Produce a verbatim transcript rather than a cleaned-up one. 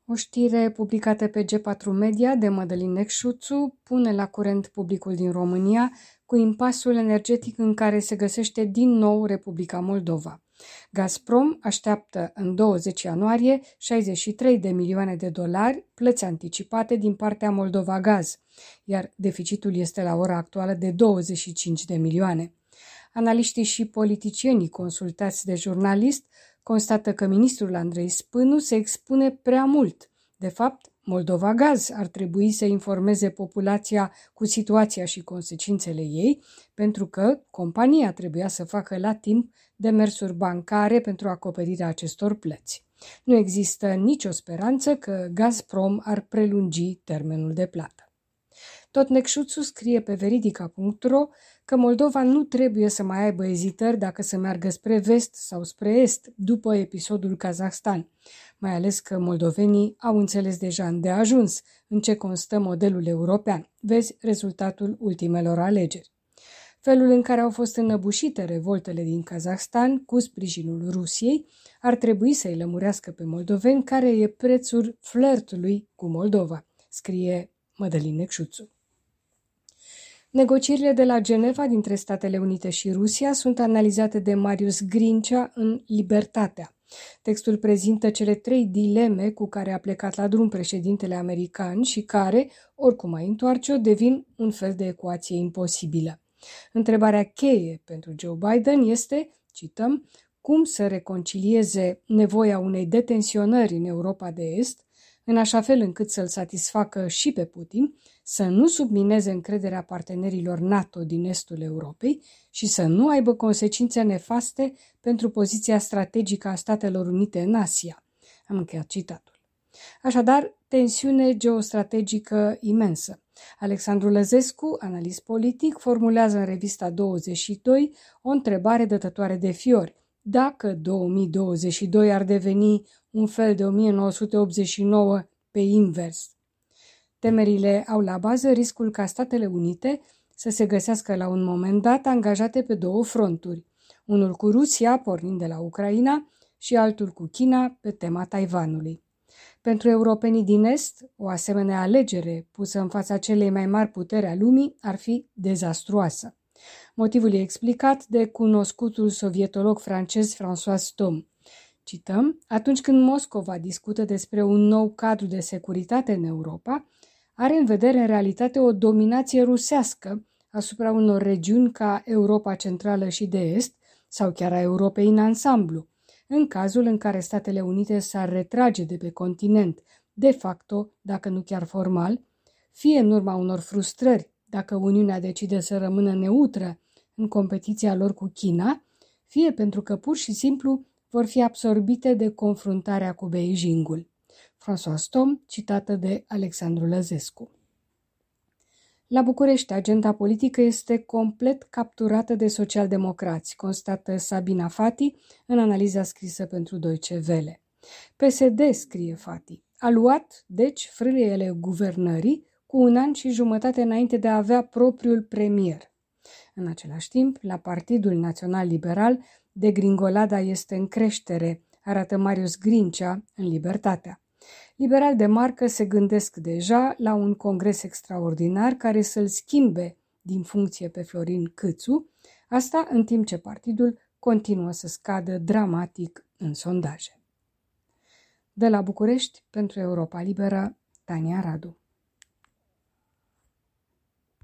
O știre publicată pe G patru Media de Mădălin Necșuțu pune la curent publicul din România cu impasul energetic în care se găsește din nou Republica Moldova. Gazprom așteaptă în douăzeci ianuarie șaizeci și trei de milioane de dolari plăți anticipate din partea Moldova Gaz, iar deficitul este la ora actuală de douăzeci și cinci de milioane. Analiștii și politicienii consultați de jurnalist constată că ministrul Andrei Spânu se expune prea mult. De fapt, Moldova Gaz ar trebui să informeze populația cu situația și consecințele ei, pentru că compania trebuia să facă la timp demersuri bancare pentru acoperirea acestor plăți. Nu există nicio speranță că Gazprom ar prelungi termenul de plată. Tot Necșuțu scrie pe veridica punct ro că Moldova nu trebuie să mai aibă ezitări dacă să meargă spre vest sau spre est după episodul Kazahstan, mai ales că moldovenii au înțeles deja îndeajuns în ce constă modelul european. Vezi rezultatul ultimelor alegeri. Felul în care au fost înăbușite revoltele din Kazahstan cu sprijinul Rusiei ar trebui să-i lămurească pe moldoveni care e prețul flirtului cu Moldova, scrie Mădălin Necșuțu. Negocierile de la Geneva dintre Statele Unite și Rusia sunt analizate de Marius Grincea în Libertatea. Textul prezintă cele trei dileme cu care a plecat la drum președintele american și care, oricum mai întoarce-o, devin un fel de ecuație imposibilă. Întrebarea cheie pentru Joe Biden este, cităm, cum să reconcilieze nevoia unei detenționări în Europa de Est, în așa fel încât să-l satisfacă și pe Putin, să nu submineze încrederea partenerilor NATO din estul Europei și să nu aibă consecințe nefaste pentru poziția strategică a Statelor Unite în Asia. Am încheiat citatul. Așadar, tensiune geostrategică imensă. Alexandru Lăzescu, analist politic, formulează în revista douăzeci și doi o întrebare dătătoare de fiori. Dacă două mii douăzeci și doi ar deveni un fel de o mie nouă sute optzeci și nouă pe invers. Temerile au la bază riscul ca Statele Unite să se găsească la un moment dat angajate pe două fronturi, unul cu Rusia, pornind de la Ucraina, și altul cu China pe tema Taiwanului. Pentru europenii din Est, o asemenea alegere pusă în fața celei mai mari puteri a lumii ar fi dezastruoasă. Motivul e explicat de cunoscutul sovietolog francez François Thom. Cităm, atunci când Moscova discută despre un nou cadru de securitate în Europa, are în vedere în realitate o dominație rusească asupra unor regiuni ca Europa Centrală și de Est sau chiar a Europei în ansamblu, în cazul în care Statele Unite s-ar retrage de pe continent, de facto, dacă nu chiar formal, fie în urma unor frustrări dacă Uniunea decide să rămână neutră în competiția lor cu China, fie pentru că pur și simplu vor fi absorbite de confruntarea cu Beijingul. François Thom, citată de Alexandru Lăzescu. La București, agenda politică este complet capturată de socialdemocrați, constată Sabina Fati în analiza scrisă pentru Deutsche Welle. P S D, scrie Fati, a luat, deci, frâliele guvernării cu un an și jumătate înainte de a avea propriul premier. În același timp, la Partidul Național Liberal, degringolada este în creștere, arată Marius Grincea în Libertatea. Liberali de marcă se gândesc deja la un congres extraordinar care să-l schimbe din funcție pe Florin Câțu, asta în timp ce partidul continuă să scadă dramatic în sondaje. De la București, pentru Europa Liberă, Tania Radu.